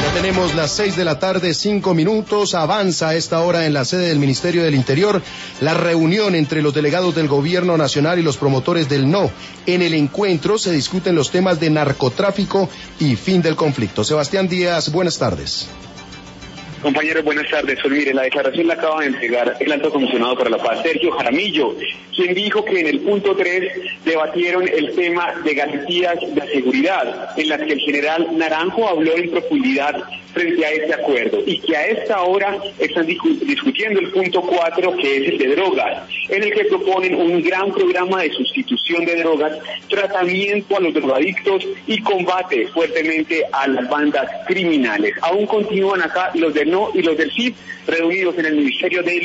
Tenemos las 6 de la tarde, 5 minutos. Avanza a esta hora en la sede del Ministerio del Interior la reunión entre los delegados del Gobierno Nacional y los promotores del no. En el encuentro se discuten los temas de narcotráfico y fin del conflicto. Sebastián Díaz, buenas tardes. Compañeros, buenas tardes. Pues mire, la declaración la acaba de entregar el alto comisionado para la paz, Sergio Jaramillo, quien dijo que en el punto 3 debatieron el tema de garantías de seguridad, en las que el general Naranjo habló en profundidad frente a este acuerdo, y que a esta hora están discutiendo el punto 4, que es el de drogas, en el que proponen un gran programa de sustitución de drogas, tratamiento a los drogadictos y combate fuertemente a las bandas criminales. Aún continúan acá los del no y los del sí, reunidos en el Ministerio del